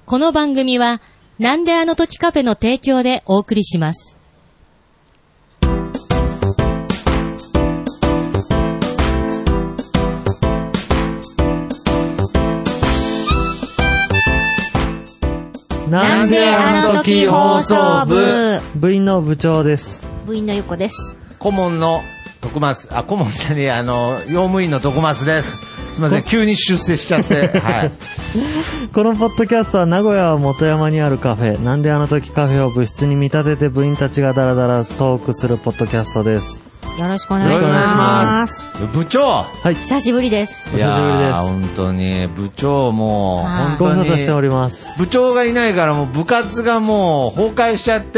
この番組はなんであの時カフェの提供でお送りします。 なんであの時放送部部員の部長です。 部員のゆこです。 顧問の徳松、顧問じゃねえ、用務員の徳松です。すみません、急に出世しちゃって。はい。 このポッドキャストは名古屋元山にあるカフェ、なんであの時カフェを部室に見立てて部員たちがダラダラトークするポッドキャストです。 よろしくお願いします。 部長、 はい、 久しぶりです。 お久しぶりです。 本当に部長も本当にご無沙汰しております。 部長がいないからもう部活がもう崩壊しちゃって、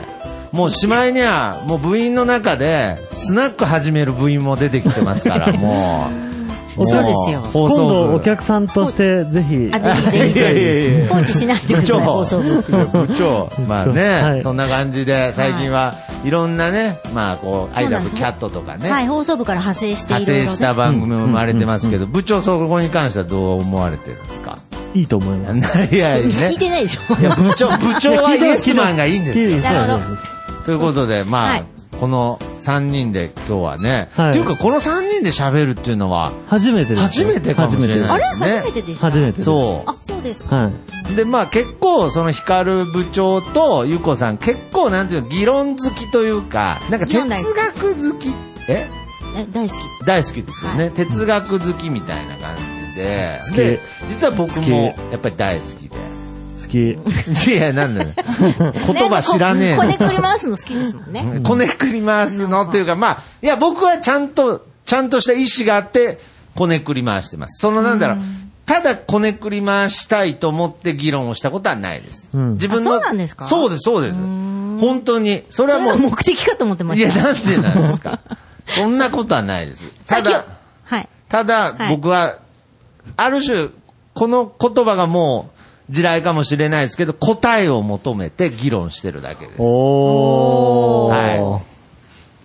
もうしまいにはもう部員の中でスナック始める部員も出てきてますからもう。 そうですよ。 今度お客さんとしてぜひ。 ぜひ放置しないでください。放送部。 部長、まあね、はい、そんな感じで最近はいろんなね、まあこうアイラブキャットとかね、 はい、放送部から派生していろいろ派生した番組も生まれてますけど、部長そこに関してはどう思われてるんですか？ いいと思います。 いや、ね、 聞いてないでしょ。 いや部長はイエスマンがいいんですよ。 なるほど。 ということでまあ。はい、この3人で今日はね、はい、っていうかこの3人で喋るっていうのは初めてです。 初めてかもしれないですね。 あれ初めてでした。 初めてです。 そう。 あ、そうですか。 はい。 でまあ結構その光部長とゆこさん結構なんていうの議論好きというかなんか哲学好き大好き。 大好きですよね。はい、哲学好きみたいな感じで。 好き。 で実は僕もやっぱり大好きで。 好き。 いや、なんだよ。言葉知らねえの。 こねくり回すの好きですもんね。 こねくり回すのっていうか、まあ、いや、僕はちゃんとした意思があって、こねくり回してます。なんだろう。ただこねくり回したいと思って議論をしたことはないです。自分の。 そうなんですか？ そうです、そうです。本当に。それはもう。 目的かと思ってました。 いや、なんでなんですか。そんなことはないです。ただ、僕は、ある種、この言葉がもう、地雷かもしれないですけど、答えを求めて議論してるだけです。 おー。 はい。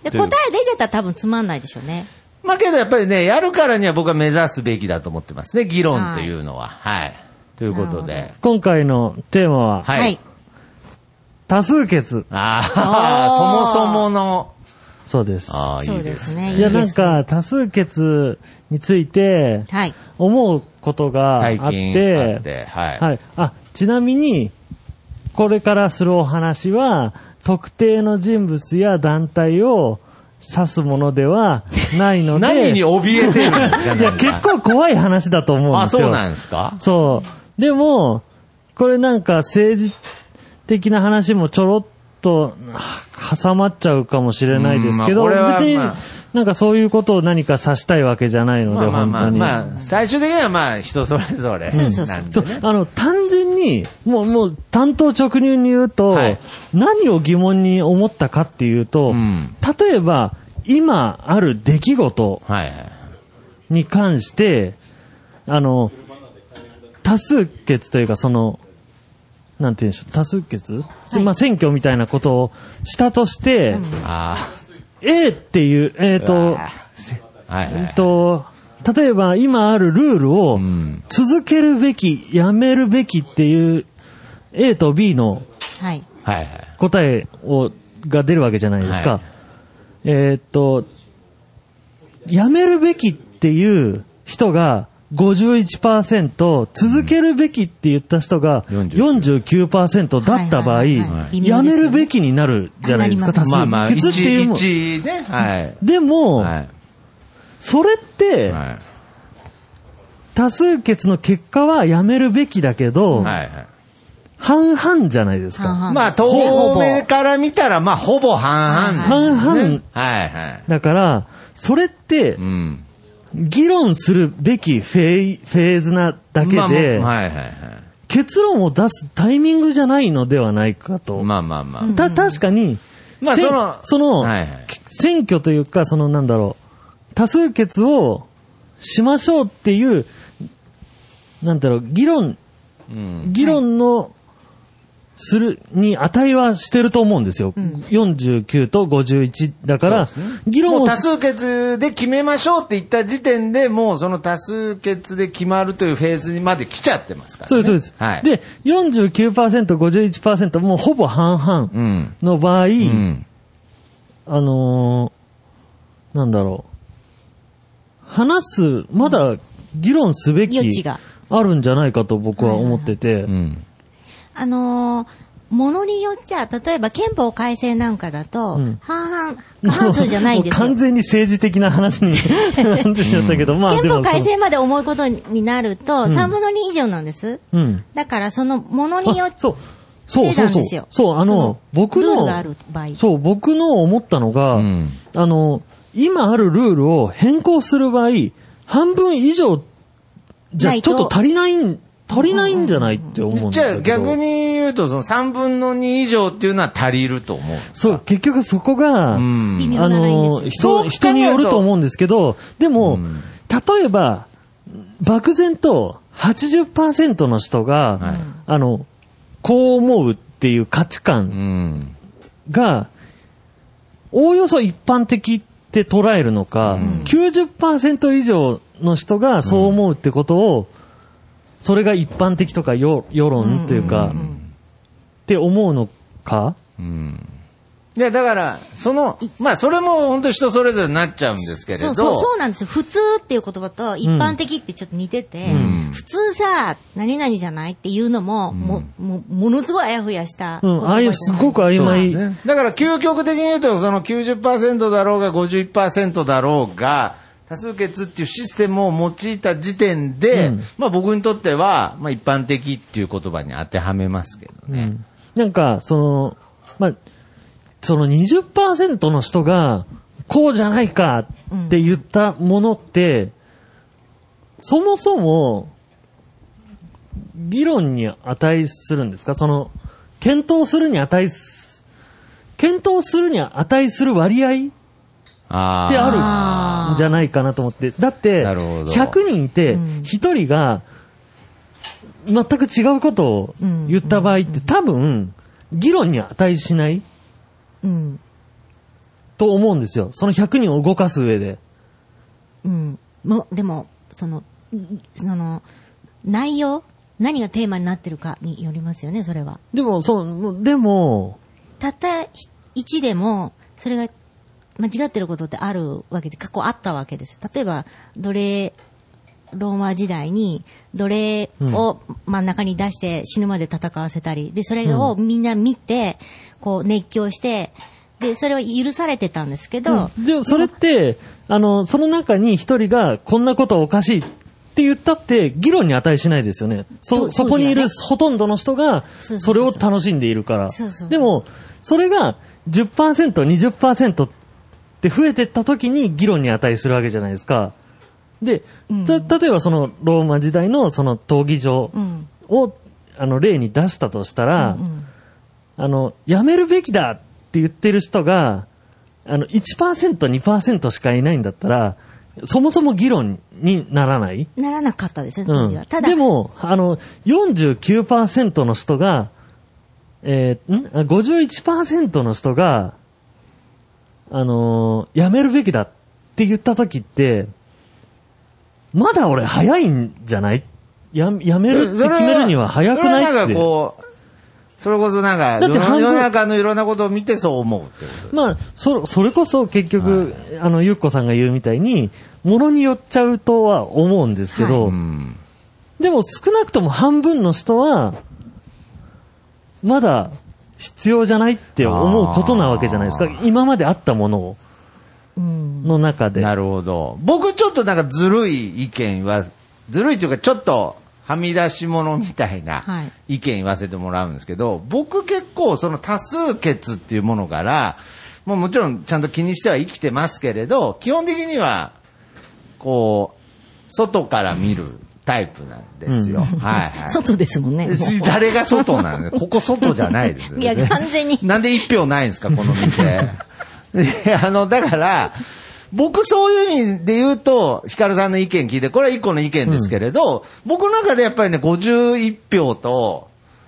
で、答え出ちゃったら多分つまんないでしょうね。 まあけどやっぱりね、やるからには僕は目指すべきだと思ってますね、議論というのは。はい。ということで。 今回のテーマは、 はい。 多数決。 そもそもの。 そうです。 そうですね。 いや、なんか、多数決について、思うことがあって、はい。ちなみに、これからするお話は、特定の人物や団体を指すものではないので。 何に怯えてるんですか？ いや、結構怖い話だと思うんですよ。 そうなんですか？ そう。でも、これなんか政治的な話もちょろっと挟まっちゃうかもしれないですけど、別になんかそういうことを何か指したいわけじゃないので、本当に。 まあ、最終的にはまあ人それぞれ。 そう。 単純に、もう単刀直入に言うと、何を疑問に思ったかっていうと、例えば、今ある出来事に関して、多数決というかなんていうんでしょう、多数決、まあ選挙みたいなことをしたとして、A っていう、例えば今あるルールを続けるべき、やめるべきっていう A と B の答えが出るわけじゃないですか。やめるべきっていう人が51%、続けるべきって言った人が 49% だった場合、やめるべきになるじゃないですか、多数決っていうもん。でも、それって、多数決の結果はやめるべきだけど、半々じゃないですか。 まあ、遠目から見たら、まあ、ほぼ半々。 半々。だから、それって、議論するべきフェーズなだけで、結論を出すタイミングじゃないのではないかと。確かに、選挙というか、なんだろう、多数決をしましょうっていう、なんだろう、議論のに値はしてると思うんですよ。49と51だから、議論を。 もう多数決で決めましょうって言った時点で、もうその多数決で決まるというフェーズにまで来ちゃってますからね。 そうです。はい、で、49%、51%、もうほぼ半々の場合、なんだろう。まだ議論すべきあるんじゃないかと僕は思ってて。 ものによっちゃ、例えば憲法改正なんかだと、過半数じゃないんですよ。 完全に政治的な話になってしまったけど、まあ憲法改正まで重いことになると、3分の2以上なんです。だから、そのものによって、そう、 僕の、 ルールがある場合。 そう、僕の思ったのが、今あるルールを変更する場合、半分以上じゃちょっと足りないんじゃないって思うんだけど。 じゃあ逆に言うと、その3分の2以上っていうのは足りると思う。 そう、結局そこが、人によると思うんですけど、でも、例えば、漠然と 80% の人が、こう思うっていう価値観が、おおよそ一般的って捉えるのか、90% 以上の人がそう思うってことを、それが一般的とか世論というか、って思うのか、 いや、だから、まあ、それも本当人それぞれになっちゃうんですけれど。 そうなんですよ。普通っていう言葉と一般的ってちょっと似てて、普通さ、何々じゃないっていうのも、ものすごいあやふやした。 すごく曖昧。 だから、究極的に言うと、その 90% だろうが 51% だろうが、多数決っていうシステムを用いた時点で、まあ僕にとっては、まあ一般的っていう言葉に当てはめますけどね。 なんか、まあ、その 20% の人が、こうじゃないかって言ったものって、そもそも、議論に値するんですか？検討するに値する割合ってあるんじゃないかなと思って。だって、100人いて、1人が、全く違うことを言った場合って多分、議論に値しないと思うんですよ。その100人を動かす上で。 でも、内容、何がテーマになってるかによりますよね、それは。 でも、 たった1でも、それが間違ってることってあるわけで、過去あったわけです。例えば、ローマ時代に奴隷を真ん中に出して死ぬまで戦わせたり、で、それをみんな見て、こう熱狂して、で、それは許されてたんですけど。 でもそれって、その中に一人がこんなことはおかしいって言ったって議論に値しないですよね。そこにいるほとんどの人がそれを楽しんでいるから。でも、それが 10%、20% って増えてった時に議論に値するわけじゃないですか。で、例えばそのローマ時代のその闘技場を、例に出したとしたら、やめるべきだって言ってる人が、1%、2% しかいないんだったら、そもそも議論にならない？ ならなかったですよ、当時は。ただ。 でも、49% の人が、51% の人が、やめるべきだって言った時って、まだ俺早いんじゃない？やめるって決めるには早くないって。 なんかこう、それこそなんか、世の中のいろんなことを見てそう思うってこと。 まあ、それこそ結局、ゆっこさんが言うみたいに、ものによっちゃうとは思うんですけど、でも少なくとも半分の人は、まだ必要じゃないって思うことなわけじゃないですか。今まであったものを。の中で。 なるほど。僕ちょっとなんかずるい意見は、ずるいというかちょっとはみ出し物みたいな意見言わせてもらうんですけど、僕結構その多数決っていうものから、もちろんちゃんと気にしては生きてますけれど、基本的には、こう、外から見るタイプなんですよ。 外ですもんね。 誰が外なんで、ここ外じゃないですよね。 いや、完全に。 なんで一票ないんですか、この店。だから、僕そういう意味で言うと、ヒカルさんの意見聞いて、これは一個の意見ですけれど、僕の中でやっぱりね、51票と、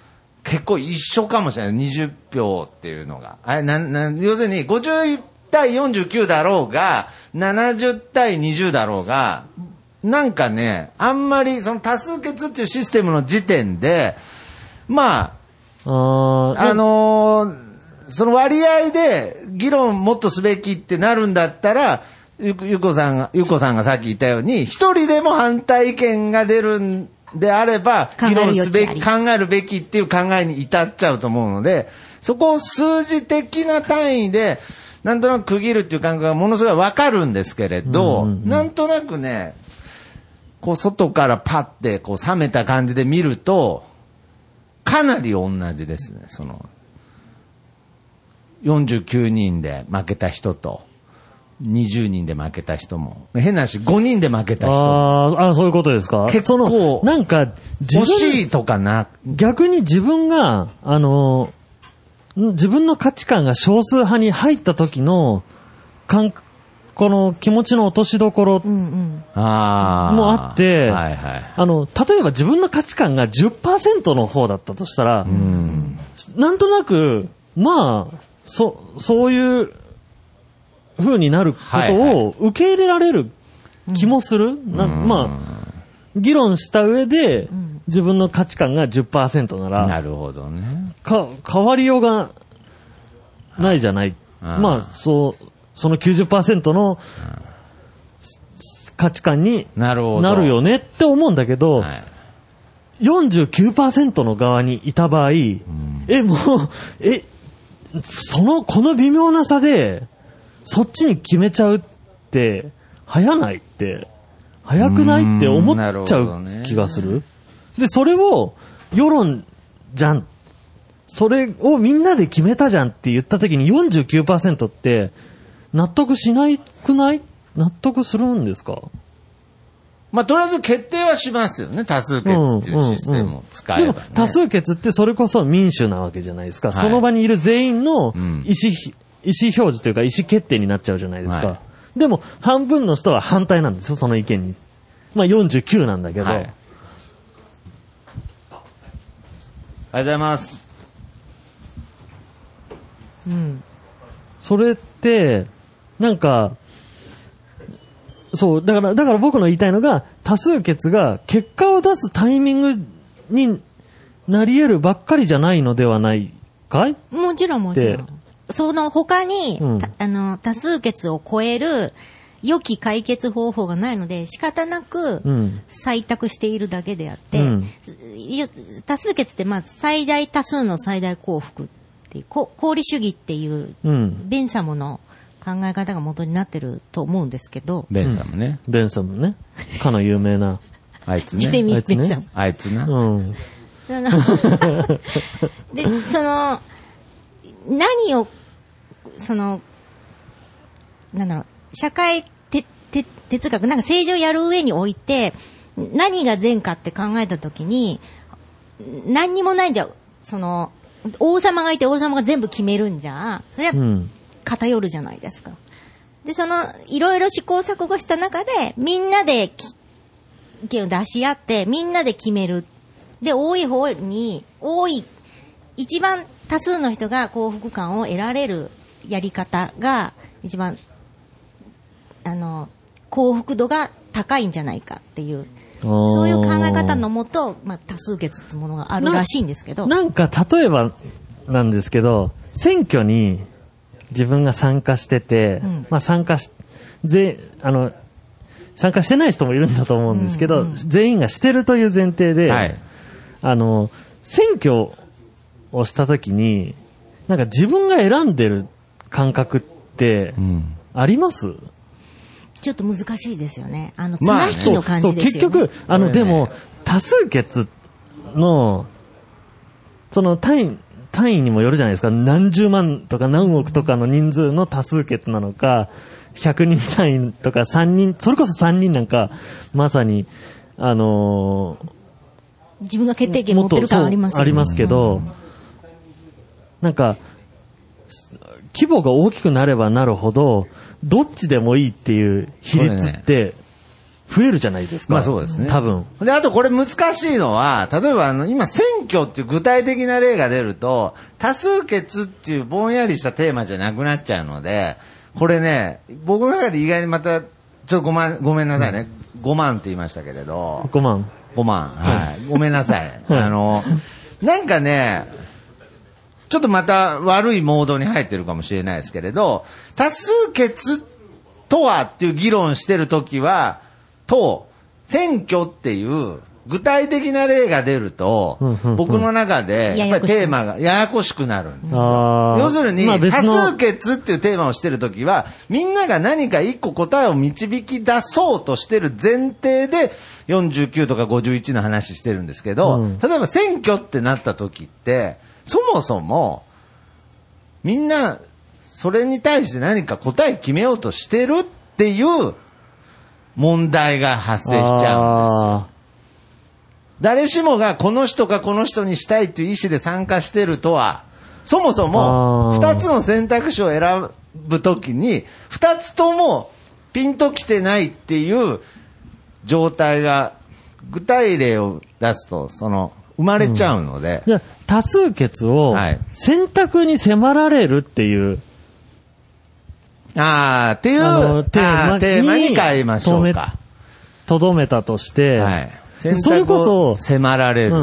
結構一緒かもしれない。20票っていうのが。要するに50対49だろうが、70対20だろうが、なんかね、あんまりその多数決っていうシステムの時点で、まあ、その割合で議論もっとすべきってなるんだったら、ゆこさんがさっき言ったように、一人でも反対意見が出るんであれば、議論すべき、考えるべきっていう考えに至っちゃうと思うので、そこを数字的な単位で、なんとなく区切るっていう感覚がものすごいわかるんですけれど、なんとなくね、こう外からパッてこう冷めた感じで見ると、かなり同じですね、その、49人で負けた人と、20人で負けた人も。変な話、5人で負けた人も。 そういうことですか。 結構、 なんか、 惜しいとかな。 逆に自分が、自分の価値観が少数派に入った時の、この気持ちの落としどころもあって、例えば自分の価値観が 10% の方だったとしたら、なんとなく、まあ、そういう風になることを受け入れられる気もする。まあ、議論した上で、自分の価値観が 10% なら、 なるほどね。 変わりようがないじゃない。まあ、その 90% の価値観になるよねって思うんだけど、49% の側にいた場合、この微妙な差で、そっちに決めちゃうって、早くないって思っちゃう気がする。で、それを、世論じゃん。それをみんなで決めたじゃんって言った時に 49% って、納得しないくない？納得するんですか？ まあ、とりあえず決定はしますよね。多数決っていうシステムを使えば、ね。でも、 多数決ってそれこそ民主なわけじゃないですか。その場にいる全員の意思表示というか意思決定になっちゃうじゃないですか。でも、半分の人は反対なんですよ、その意見に。まあ、49なんだけど。ありがとうございます。 それって、なんか、そう、だから僕の言いたいのが、多数決が結果を出すタイミングになり得るばっかりじゃないのではないかい？ もちろん。その他に、多数決を超える良き解決方法がないので、仕方なく採択しているだけであって、多数決ってまあ最大多数の最大幸福っていう、功利主義っていう、ベンサムの考え方が元になってると思うんですけど。 ベンサムね。 かの有名な。 あいつね。 ジェレミー・ベンサム。 あいつな。 で、何を、社会哲学、なんか政治をやる上において、何が善かって考えたときに、何にもないんじゃ、王様がいて王様が全部決めるんじゃ、それは偏るじゃないですか。で、いろいろ試行錯誤した中で、みんなで意見を出し合って、みんなで決める。で、一番多数の人が幸福感を得られるやり方が、一番、幸福度が高いんじゃないかっていう、そういう考え方のもと、まあ、多数決ってものがあるらしいんですけど。 なんか、例えばなんですけど、選挙に自分が参加してて、まあ参加してない人もいるんだと思うんですけど、全員がしてるという前提で、選挙をしたときに、なんか自分が選んでる感覚ってあります？ ちょっと難しいですよね。綱引きの感じですよね。 結局、でも、多数決の、単位にもよるじゃないですか。何十万とか何億とかの人数の多数決なのか、100人単位とか3人、それこそ3人なんか、まさに、 自分が決定権持ってる感ありますよね。 ありますけど、なんか、規模が大きくなればなるほど、どっちでもいいっていう比率って増えるじゃないですか。 まあそうですね。 多分。 で、あとこれ難しいのは、例えば今選挙っていう具体的な例が出ると、多数決っていうぼんやりしたテーマじゃなくなっちゃうので、これね、僕の中で意外にまた、ちょっとごめんなさいね。5万って言いましたけれど。 5万。 はい。ごめんなさい。なんかね、ちょっとまた悪いモードに入ってるかもしれないですけれど、多数決とはっていう議論してるときは、選挙っていう具体的な例が出ると、僕の中でやっぱりテーマがややこしくなるんですよ。要するに、多数決っていうテーマをしてるときは、みんなが何か一個答えを導き出そうとしてる前提で、49とか51の話してるんですけど、例えば選挙ってなったときって、そもそも、みんな、それに対して何か答え決めようとしてるっていう問題が発生しちゃうんですよ。誰しもがこの人かこの人にしたいという意思で参加してるとは、そもそも二つの選択肢を選ぶときに、二つともピンときてないっていう状態が、具体例を出すと、生まれちゃうので。 多数決を選択に迫られるっていう。 っていうテーマに変えましょうか。 とどめたとして、 はい、それこそ迫られる。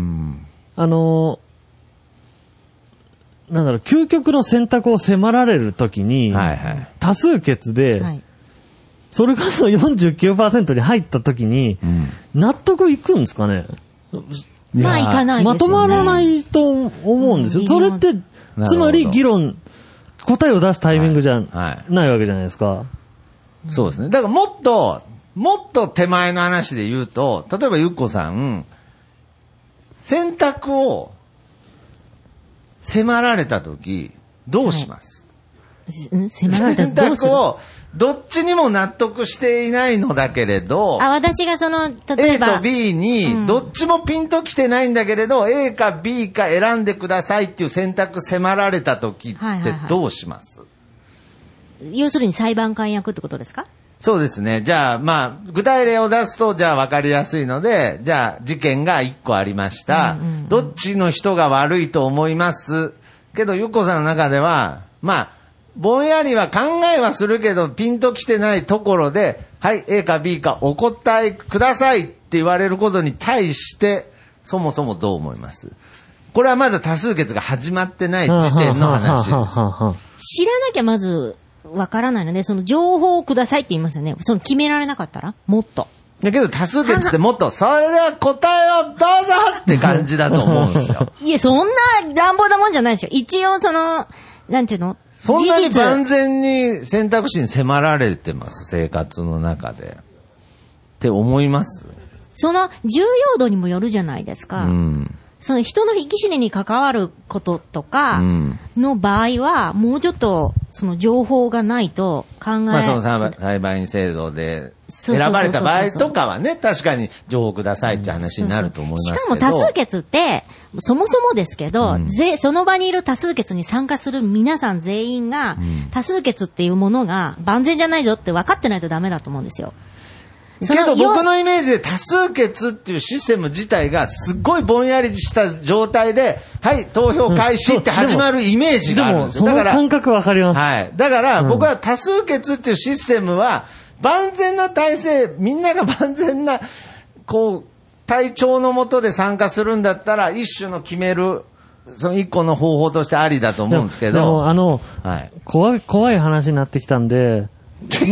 究極の選択を迫られるときに、多数決で、それこそ 49% に入ったときに、納得いくんですかね？ まあいかないですよね。 まとまらないと思うんですよ。それって、つまり議論、答えを出すタイミングじゃないわけじゃないですか。 そうですね。だからもっと手前の話で言うと、例えばゆっこさん、選択を迫られたとき、どうします？ 迫られたらどうする？ 選択をどっちにも納得していないのだけれど、 私が例えば A と B にどっちもピンときてないんだけれど、A か B か選んでくださいっていう選択迫られた時ってどうします？ 要するに裁判官役ってことですか？ そうですね。じゃあ、具体例を出すと、じゃあ分かりやすいので、じゃあ、事件が1個ありました。どっちの人が悪いと思いますけど、ゆっこさんの中では、ぼんやりは考えはするけど、ピンときてないところで、はい、A か B かお答えくださいって言われることに対して、そもそもどう思います？これはまだ多数決が始まってない時点の話です。 知らなきゃまずわからないので、情報をくださいって言いますよね。決められなかったらもっと。 だけど多数決ってもっと、それでは答えをどうぞって感じだと思うんですよ。 いや、そんな乱暴なもんじゃないですよ。一応なんていうの？ そんなに万全に選択肢に迫られてます、生活の中で。って思います？ 重要度にもよるじゃないですか。人の生き死にに関わることとかの場合は、もうちょっと情報がないと考え。 裁判員制度で選ばれた場合とかはね、確かに情報くださいって話になると思いますけど。 しかも多数決って、そもそもですけど、その場にいる多数決に参加する皆さん全員が、多数決っていうものが万全じゃないぞって分かってないとダメだと思うんですよ。 けど僕のイメージで多数決っていうシステム自体がすっごいぼんやりした状態で、はい、投票開始って始まるイメージがあるんですよ。 だから、その感覚わかります。 はい。だから僕は多数決っていうシステムは、万全な体制、みんなが万全な、体調のもとで参加するんだったら、一種の決める、一個の方法としてありだと思うんですけど。 怖い話になってきたんで、もっ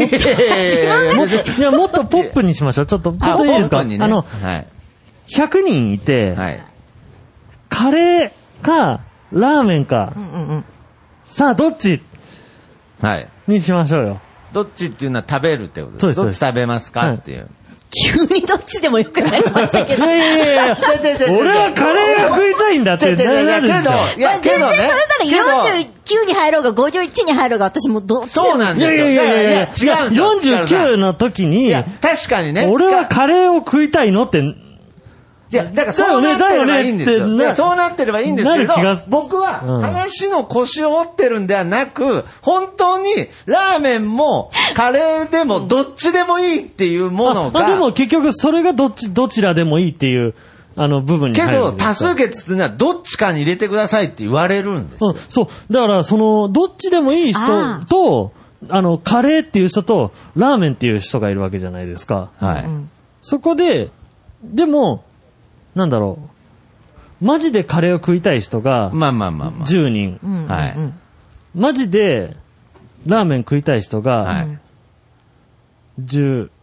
とポップにしましょう。ちょっといいですか？100人いて、カレーか、ラーメンか、さあ、どっちにしましょうよ。 どっちっていうのは食べるってことです。どっち食べますかっていう。 急にどっちでもよくなりましたけど。 俺はカレーが食いたいんだってなるんですよ。 いや、けどね。それなら49に入ろうが51に入ろうが私もどっちでも。 そうなんですよ。 いや、違う。49の時に、 確かにね。 俺はカレーを食いたいのっていや、だからそうなってればいいんですよ。いや、そうなってればいいんですけど、僕は話の腰を折ってるんではなく、本当にラーメンもカレーでもどっちでもいいっていうものが。 でも結局それがどちらでもいいっていう、部分に入る。 けど、多数決っていうのはどっちかに入れてくださいって言われるんですよ。 そう。だから、どっちでもいい人と、カレーっていう人と、ラーメンっていう人がいるわけじゃないですか。 はい。 そこで、でも、なんだろう。マジでカレーを食いたい人が、10人。 はい。 マジで、ラーメン食いたい人が、11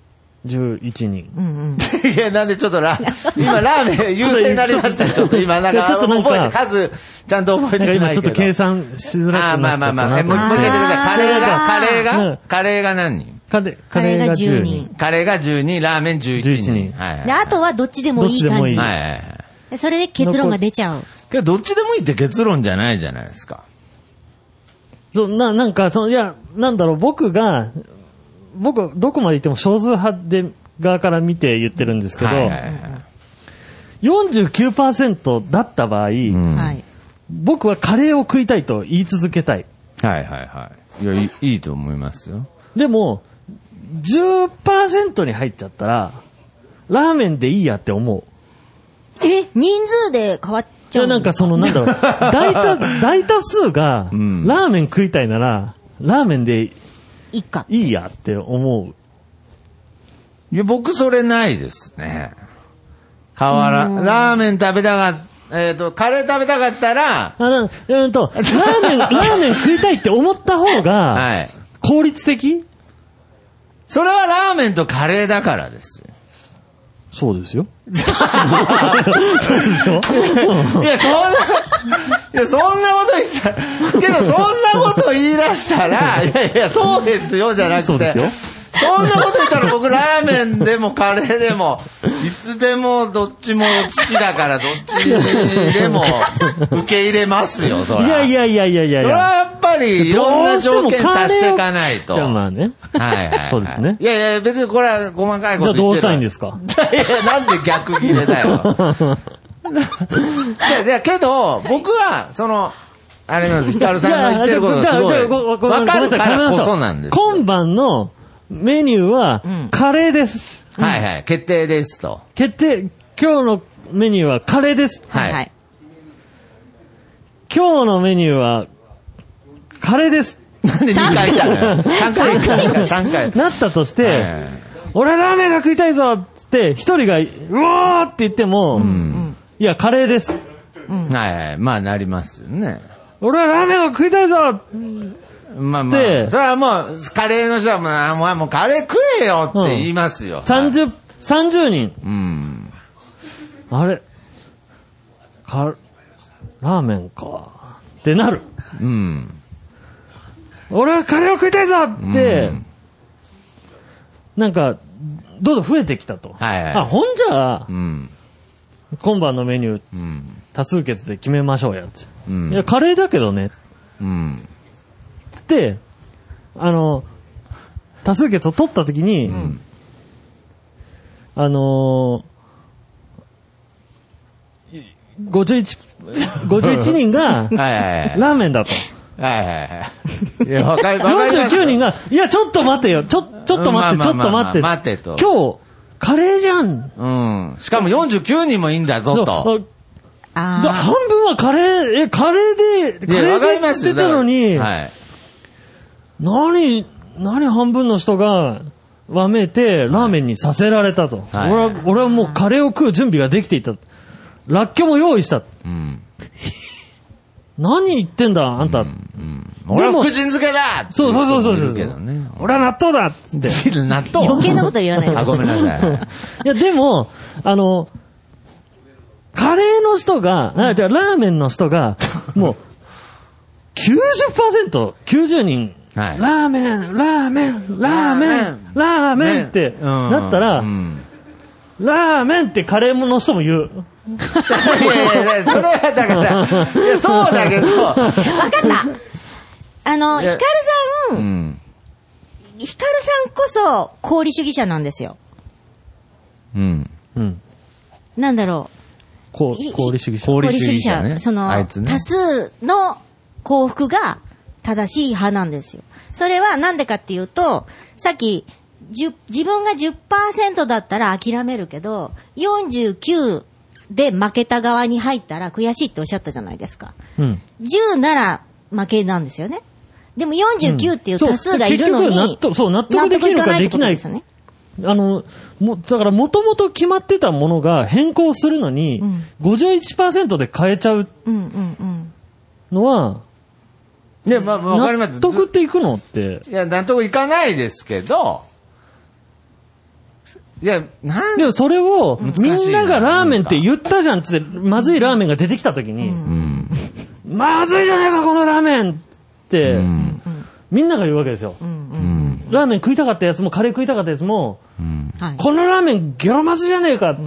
人。 いや、なんでちょっと今ラーメン優勢になりました。ちょっと今なんか、覚えて、数、ちゃんと覚えてないけど。 今ちょっと計算しづらくなっちゃった。 もう一回言ってください。カレーが何人？ カレーが10人。 カレーが10人、ラーメン11人。 で、あとはどっちでもいい感じ。それで結論が出ちゃう。 けど、どっちでもいいって結論じゃないじゃないですか。 そう、なんか、いや、なんだろう、僕どこまで言っても少数派側から見て言ってるんですけど、49% だった場合、僕はカレーを食いたいと言い続けたい。 はいはいはい。いや、いいと思いますよ。 でも、10% に入っちゃったら、ラーメンでいいやって思う。 人数で変わっちゃう？ なんかなんだろう、大多数が、ラーメン食いたいなら、ラーメンでいいやって思う。 いや、僕それないですね。ラーメン食べたかった、カレー食べたかったら、 ラーメン食いたいって思った方が、効率的？ それはラーメンとカレーだからですよ。 そうですよ。そうですよ。 いや、そんなこと言ったら、けどそんなこと言い出したら、いや、そうですよじゃなくて、 そうですよ。 そんなこと言ったら僕ラーメンでもカレーでも、いつでもどっちも好きだからどっちでも受け入れますよ、それ。 いや。それはやっぱりいろんな条件足していかないと。 まあね。 はい。 そうですね。 いや、別にこれは細かいこと言ってる。 じゃあどうしたいんですか？ いや、なんで逆切れだよ。いや、けど、僕は、あれなんです、ヒカルさんが言ってることがすごい、わかるからこそなんです。 今晩のメニューは、カレーです。 はいはい、決定ですと。 今日のメニューはカレーです。 はい。 今日のメニューは、カレーです。 なんで2回言ったの ?3 回。 なったとして、俺ラーメンが食いたいぞって一人が、うわーって言っても、いや、カレーです。 はい。まあ、なりますよね。 俺はラーメンが食いたいぞまあ、それはもう、カレーの人はもうカレー食えよって言いますよ。 30人。あれラーメンか。ってなる。俺はカレーを食いたいぞって、なんか、どんどん増えてきたと。ほんじゃあ、今晩のメニュー、多数決で決めましょうやって。いや、カレーだけどね。で、多数決を取ったときに、51人が、ラーメンだと。 いや、わかります。 49人が、いや、ちょっと待てよ。ちょっと待って。 待てと。 今日、カレーじゃん。 しかも49人もいいんだぞと。 半分はカレーで出たのに、何半分の人が、わめて、ラーメンにさせられたと。俺はもうカレーを食う準備ができていた。らっきょうも用意した。何言ってんだ、あんた。 俺は福神漬けだそう。俺は納豆だっつって。 納豆余計なこと言わないで。 ごめんなさい。 いや、でも、カレーの人が、じゃあラーメンの人が、もう、90% 人、ラーメンってなったら、ラーメンってカレーの人も言う。 いや、それはだから、いや、そうだけど。わかった。 ヒカルさんこそ、功利主義者なんですよ。 なんだろう。 功利主義者。 功利主義者ね。 その、多数の幸福が正しい派なんですよ。それはなんでかっていうと、さっき、自分が 10% だったら諦めるけど、49で負けた側に入ったら悔しいっておっしゃったじゃないですか。10なら負けなんですよね。でも49っていう多数がいるのに、 納得できるかできない。だから元々決まってたものが変更するのに、51% で変えちゃうのは、 わかります。 納得っていくのって。 いや、納得いかないですけど、いや、 でもそれを、みんながラーメンって言ったじゃんって、まずいラーメンが出てきたときに、まずいじゃねえか、このラーメンって、みんなが言うわけですよ。ラーメン食いたかったやつも、カレー食いたかったやつも、このラーメンゲロまずじゃねえかって、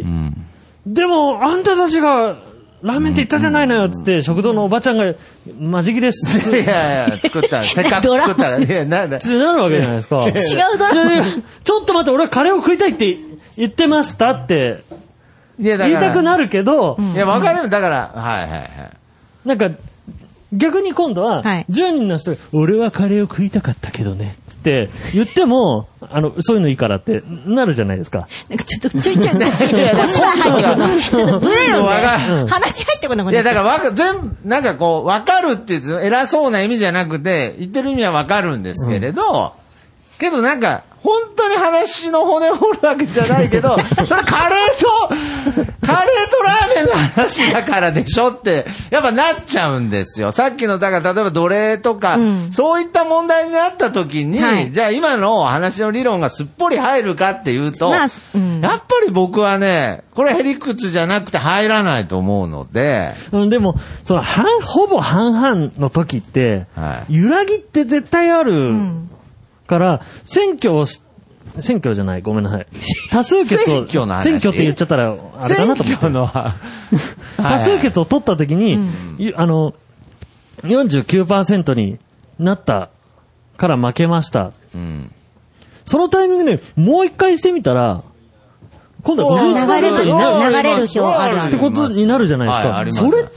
でも、あんたたちが、ラーメンって言ったじゃないのよっつって、食堂のおばちゃんが、マジ切れする。いやいや、作った。せっかく作ったら、いや、なんだ。 ってなるわけじゃないですか。 違うドラマ。 ちょっと待って、俺はカレーを食いたいって言ってましたって、言いたくなるけど、 いや、わかる。だから、はいはいはい。 なんか、逆に今度は、10人の人が、俺はカレーを食いたかったけどね。って言っても、そういうのいいからってなるじゃないですか。 なんかちょっとちょいちょいこっちは入ってくるの。ちょっとブレるんで。話入ってこなくなっちゃう。 いや、だからなんかこう、わかるって偉そうな意味じゃなくて、言ってる意味はわかるんですけれど、けどなんか、本当に話の骨を折るわけじゃないけど、それカレーとラーメンの話だからでしょって、やっぱなっちゃうんですよ。さっきの、だから例えば奴隷とか、そういった問題になった時に、じゃあ今の話の理論がすっぽり入るかっていうと、やっぱり僕はね、これへりくつじゃなくて入らないと思うので。 でも、ほぼ半々の時って、揺らぎって絶対ある。から、選挙じゃない、ごめんなさい。多数決を、選挙って言っちゃったら、あれかなと思って。多数決を取った時に、49% になったから負けました。そのタイミングでもう一回してみたら、今度は 51% 流れる票あるってことになるじゃないですか。それって、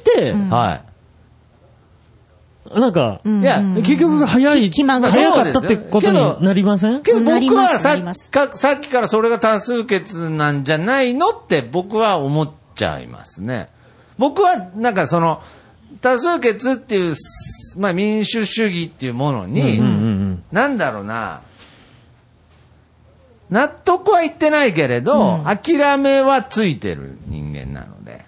なんか、いや、結局早かったってことになりません？ けど僕はさっきからそれが多数決なんじゃないのって僕は思っちゃいますね。僕はなんか多数決っていう、民主主義っていうものに、なんだろうな、納得はいってないけれど、諦めはついてる人間なので。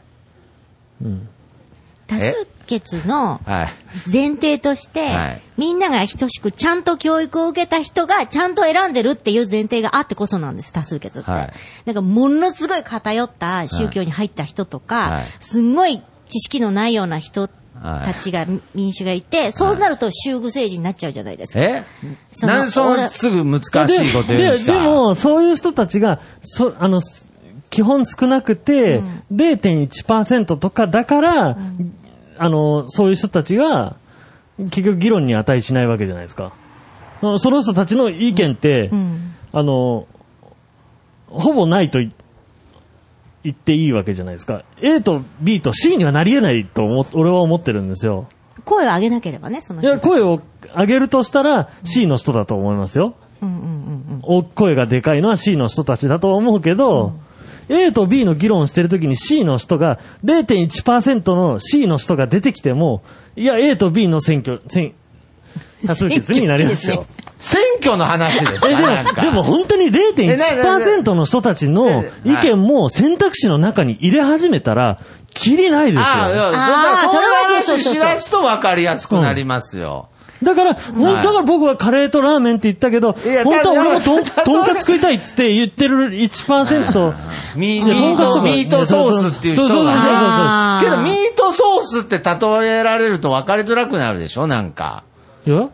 多数決の前提として、みんなが等しくちゃんと教育を受けた人がちゃんと選んでるっていう前提があってこそなんです、多数決って。なんかものすごい偏った宗教に入った人とか、すんごい知識のないような人たちが、民主がいて、そうなると宗具政治になっちゃうじゃないですか。 なんですぐ難しいこと言うんですか？ でも、そういう人たちが、基本少なくて、0.1% とかだから、そういう人たちが、結局議論に値しないわけじゃないですか。その人たちの意見って、ほぼないと言っていいわけじゃないですか。A と B と C にはなり得ないと俺は思ってるんですよ。 声を上げなければね、その人。 いや、声を上げるとしたら C の人だと思いますよ。声がでかいのは C の人たちだと思うけど、A と B の議論をしてるときに C の人が 0.1% の C の人が出てきても、いや A と B の多数決になりますよ。 選挙の話ですか？ でも本当に 0.1% の人たちの意見も選択肢の中に入れ始めたら、きりないですよ。 それは話しだすと分かりやすくなりますよ。 だから僕はカレーとラーメンって言ったけど、本当は俺もとんかつ食いたいっつって言ってる 1%。 ミートソースっていう人が。けどミートソースって例えられると分かりづらくなるでしょ、なんか。いや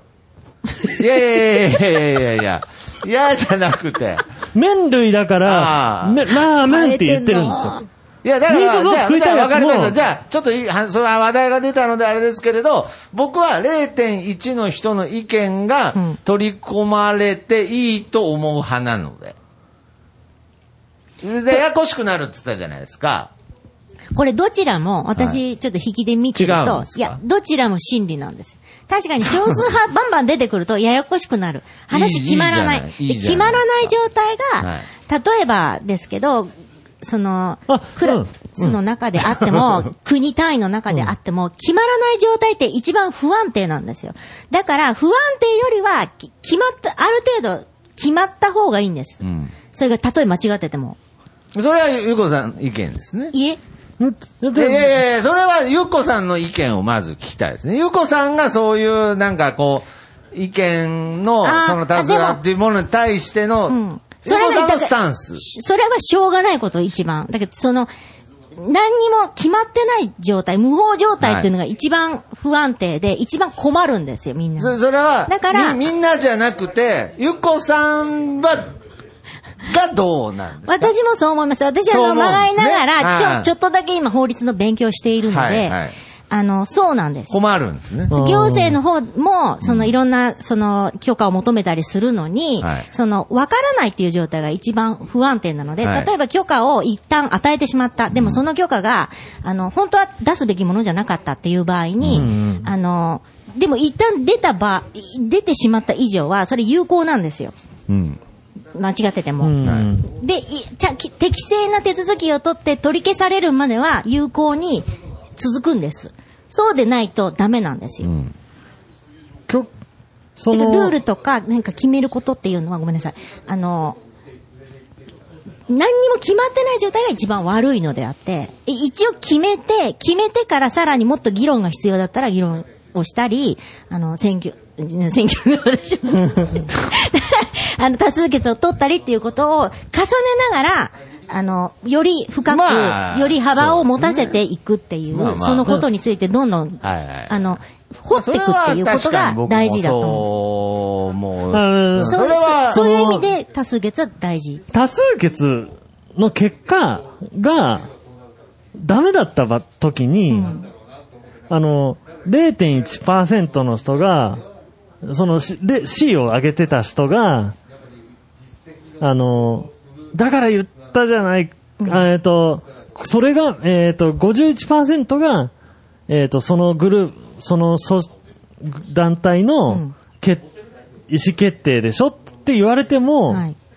じゃなくて。 麺類だから、ラーメンって言ってるんですよ。 いや、だから、 ミートソース食いたいやつも。 じゃあ、ちょっとそれは話題が出たのであれですけれど、僕は 0.1 の人の意見が取り込まれていいと思う派なので。 で、ややこしくなるって言ったじゃないですか。 これどちらも、私、ちょっと引きで見てると、いや、どちらも真理なんです。確かに少数派バンバン出てくるとややこしくなる。話決まらない。決まらない状態が、例えばですけど、クラスの中であっても、国単位の中であっても、決まらない状態って一番不安定なんですよ。だから、不安定よりは、ある程度、決まった方がいいんです。それが、例え間違ってても。 それは、ゆっこさん意見ですね。 いえ。 それは、ゆっこさんの意見をまず聞きたいですね。ゆっこさんがそういう、なんかこう、意見の、その多数派っていうものに対しての、それはスタンス。 それはしょうがないこと一番。だけど、何にも決まってない状態、無法状態っていうのが一番不安定で、一番困るんですよ、みんな。 それは、だからみんなじゃなくて、ゆっこさんがどうなんですか？ 私もそう思います。私はまがいながら、ちょっとだけ今法律の勉強をしているので、そうなんです。 困るんですね。 行政の方も、いろんな、許可を求めたりするのに、わからないっていう状態が一番不安定なので、例えば許可を一旦与えてしまった。でもその許可が、本当は出すべきものじゃなかったっていう場合に、でも一旦出てしまった以上は、それ有効なんですよ。間違ってても。で、適正な手続きを取って取り消されるまでは有効に続くんです。そうでないとダメなんですよ。ルールとかなんか決めることっていうのはごめんなさい。何にも決まってない状態が一番悪いのであって、一応決めてからさらにもっと議論が必要だったら議論をしたり、選挙の私も多数決を取ったりっていうことを重ねながら、より深く、より幅を持たせていくっていう、そのことについてどんどん、掘っていくっていうことが大事だと思う。そういう意味で多数決は大事。 多数決の結果がダメだった時に、0.1% の人が、C を上げてた人が、だから言ったじゃない、それが、51% が、その団体の、意思決定でしょって言われても、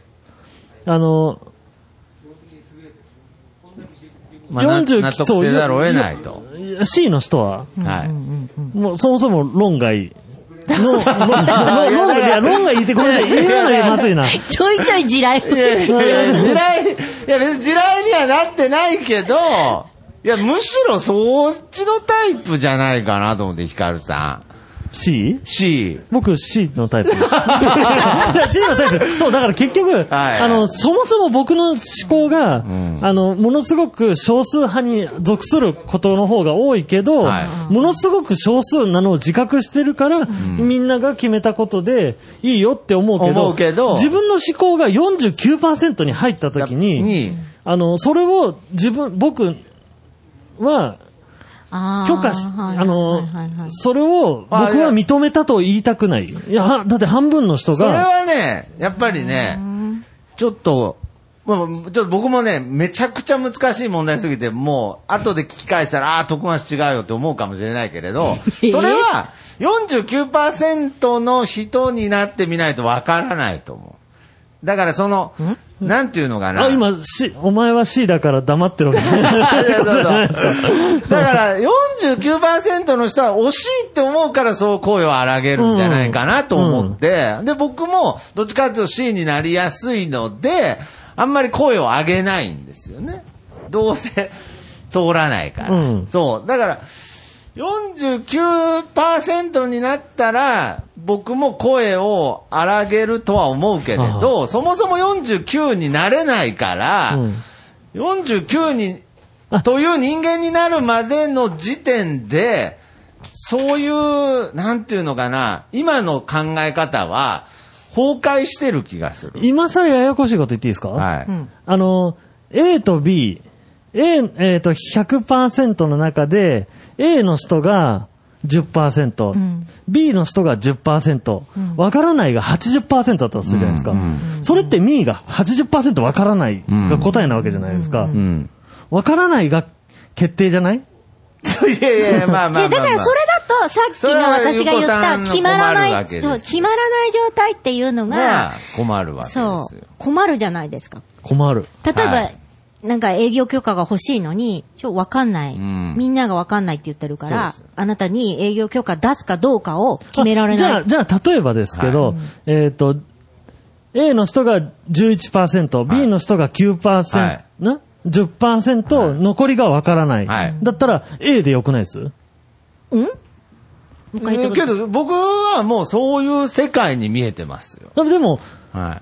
納得せざるを得ないと。 C の人は、もうそもそも論外。論外言ってごめんなさい。言うのがまずいな。 ちょいちょい地雷。 別に地雷にはなってないけど、いや、むしろそっちのタイプじゃないかなと思って、ヒカルさん。 C？ 僕 C のタイプです。C のタイプ。そう、だから結局、そもそも僕の思考が、ものすごく少数派に属することの方が多いけど、ものすごく少数なのを自覚してるから、みんなが決めたことでいいよって思うけど、自分の思考が 49% に入った時に、それを僕は、許可し、それを僕は認めたと言いたくない。いや、だって半分の人が。 それはね、やっぱりね、ちょっと僕もね、めちゃくちゃ難しい問題すぎて、もう、後で聞き返したら、徳松違うよって思うかもしれないけれど、それは 49% の人になってみないとわからないと思う。だからなんていうのかな。 今、お前は C だから黙ってるわけじゃないですか。 だから 49% の人は惜しいって思うからそう声を荒げるんじゃないかなと思って、で、僕もどっちかというと C になりやすいので、あんまり声を上げないんですよね。どうせ通らないから。そう。だから、49% になったら、僕も声を荒げるとは思うけれど、そもそも49になれないから、49に、という人間になるまでの時点で、そういう、なんていうのかな、今の考え方は、崩壊してる気がする。 今更ややこしいこと言っていいですか？はい。A と B、100% の中で、A の人が 10%、うん、B の人が 10%、わからないが 80% だったとするじゃないですか。それってミーが 80% わからないが答えなわけじゃないですか。わからないが決定じゃない？ いやいや、まあまあまあ、まあ。いや、 だからそれだと、さっきの私が言った決まらない、そう、決まらない状態っていうのが、 困るわけですよ。そう。 困るじゃないですか。 困る。 例えば、はい、なんか営業許可が欲しいのに、わかんない。みんながわかんないって言ってるから、あなたに営業許可出すかどうかを決められない。 じゃあ、例えばですけど、はい、A の人が 11%、B の人が 9%、はい、な10%、はい、残りがわからない、はい。だったら A でよくないです？ けど僕はもうそういう世界に見えてますよ。 でも、はい、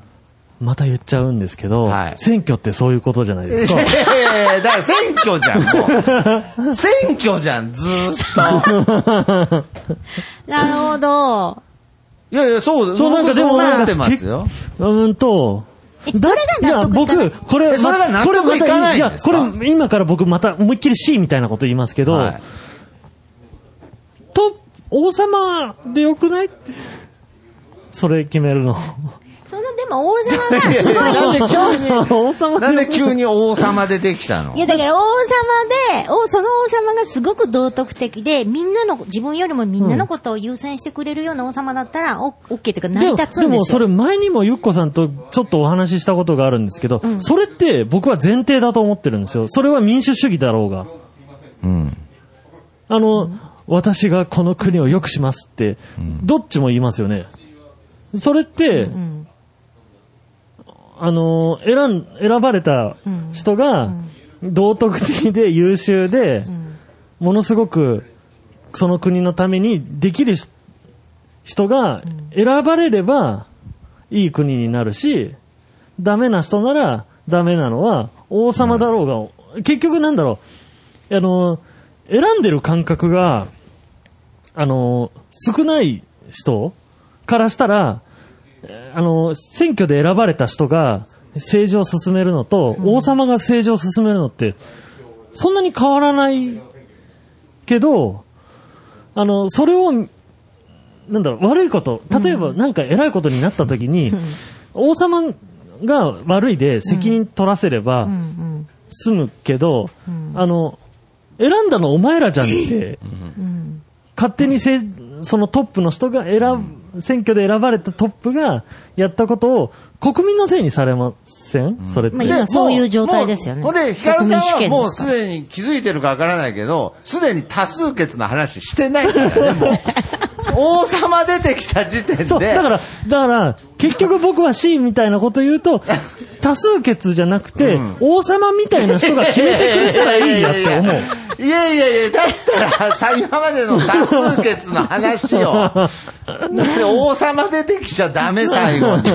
また言っちゃうんですけど、はい、選挙ってそういうことじゃないですか。 だから選挙じゃん、もう。選挙じゃん、ずーっと。 なるほど。 いやいや、そうなんかでも思ってますよ。 それが納得いかない。 僕、これ、それが納得いかないんですか？ いや、これ、今から僕また思いっきり C みたいなこと言いますけど、はい、王様でよくない？それ決めるの。 でも王様がすごい。 なんで急に王様でできたの？ いや、だから王様で、その王様がすごく道徳的で、自分よりもみんなのことを優先してくれるような王様だったら、オッケーというか成り立つんですよ。 でもそれ前にもゆっこさんとちょっとお話ししたことがあるんですけど、それって僕は前提だと思ってるんですよ。それは民主主義だろうが。私がこの国を良くしますって、どっちも言いますよね。それって、選ばれた人が道徳的で優秀で、ものすごくその国のためにできる人が選ばれればいい国になるし、ダメな人ならダメなのは王様だろうが、結局なんだろう、選んでる感覚が少ない人からしたら、選挙で選ばれた人が政治を進めるのと、王様が政治を進めるのって、そんなに変わらないけど、それを、なんだろう、悪いこと、例えばなんか偉いことになった時に、王様が悪いで責任取らせれば済むけど、選んだのお前らじゃんって、勝手にそのトップの人が選挙で選ばれたトップがやったことを国民のせいにされません？それって。 今そういう状態ですよね。 で、ヒカルさんはもうすでに気づいてるかわからないけど、すでに多数決の話してないからね、もう。王様出てきた時点で。 そう、だから、結局僕は C みたいなこと言うと、多数決じゃなくて、王様みたいな人が決めてくれたらいいやって思う。 いや、だったらさ、今までの多数決の話を。だって王様出てきちゃダメ、最後に。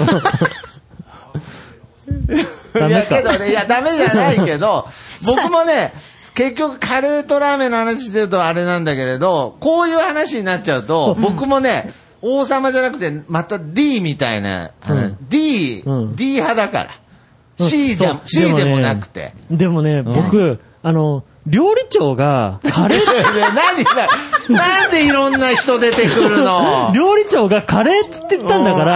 いやけどね、ダメじゃないけど、僕もね、結局カレーとラーメンの話してるとあれなんだけれど、こういう話になっちゃうと、僕もね、王様じゃなくて、また D みたいな話、D 派だから。C でもなくて。 でもね、僕、料理長がカレーなんでいろんな人出てくるの？ 料理長がカレーって言ったんだから、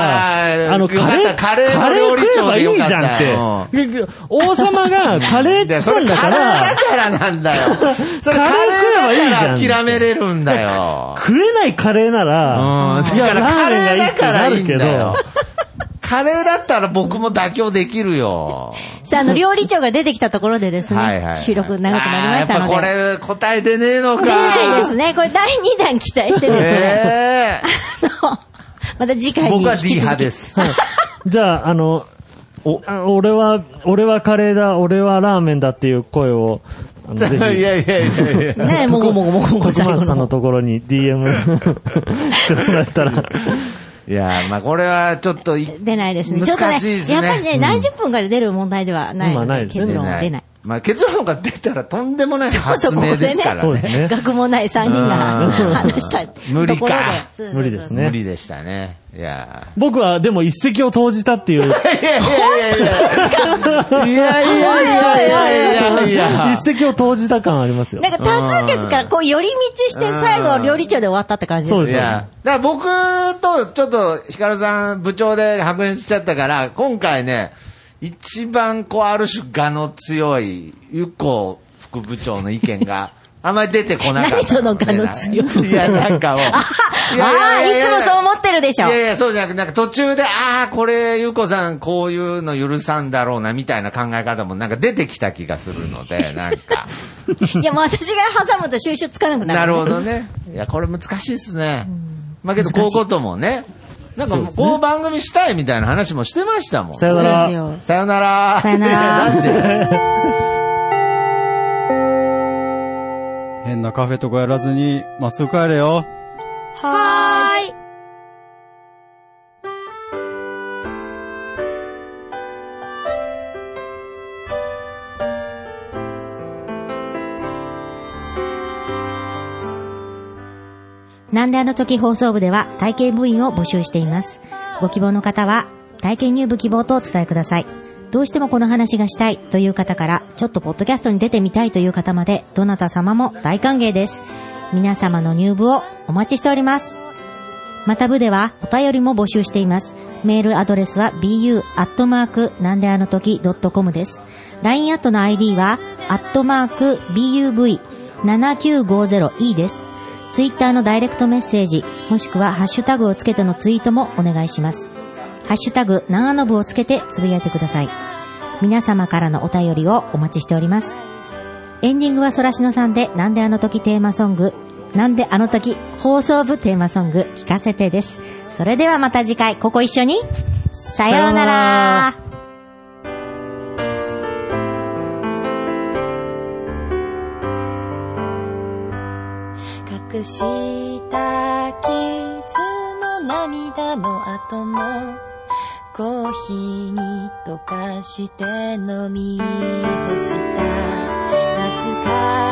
カレー食えばいいじゃんって。王様がカレーって言ったんだから。 カレーだからなんだよ。それカレー食えばいいじゃん。諦めれるんだよ。 食えないカレーなら、 いや、ラーメンがいいってなるけど。カレーだったら僕も妥協できるよ。 さあ、料理長が出てきたところでですね、収録長くなりましたので。 やっぱこれ答え出ねえのか。 出ないですね。これ第2弾期待してですね。また次回に。 僕は D 派です。 じゃあ、俺はカレーだ、俺はラーメンだっていう声を、 いや。 ねえ、もご。 徳松さんのところに DM してもらったら。 いや、まあこれはちょっと出ないですね。 難しいですね。 やっぱりね、何十分かで出る問題ではないので、結論は出ない。 まあ結論が出たらとんでもない発明ですからね。 そうですね。 学もない3人が話した無理か。 無理ですね。 無理でしたね。いや僕はでも一石を投じたっていう。いや一石を投じた感ありますよ。 なんか多数決からこう寄り道して最後料理長で終わったって感じですね。 そうですよ。 だから僕とちょっとヒカルさん部長で白熱しちゃったから、今回ね、一番こうある種我の強いゆっこ副部長の意見があんまり出てこなかった。 何その我の強い。 いや、なんかもう。いつもそう思ってるでしょ。 いやいや、そうじゃなくて、なんか途中で、これ、ゆっこさんこういうの許さんだろうな、みたいな考え方もなんか出てきた気がするので、なんか。 いや、もう私が挟むと収集つかなくなる。 なるほどね。いや、これ難しいっすね。まあけど、こういうこともね。なんかこう番組したいみたいな話もしてましたもん。 さよなら。 さよなら。 さよなら。 変なカフェとかやらずに、まっすぐ帰れよ。 はーい。なんであの時放送部では体験部員を募集しています。ご希望の方は体験入部希望とお伝えください。どうしてもこの話がしたいという方から、ちょっとポッドキャストに出てみたいという方まで、どなた様も大歓迎です。皆様の入部をお待ちしております。また部ではお便りも募集しています。メールアドレスは bu@なんであの時.com です。LINE アットの ID は@buv7950e です。ツイッターのダイレクトメッセージ、もしくはハッシュタグをつけてのツイートもお願いします。ハッシュタグ、なんあの部をつけてつぶやいてください。皆様からのお便りをお待ちしております。エンディングはそらしのさんで、なんであの時テーマソング、なんであの時放送部テーマソング聞かせてです。それではまた次回、ここ一緒に、さようなら。 隠した傷も涙の後もコーヒーに溶かして飲み干した懐か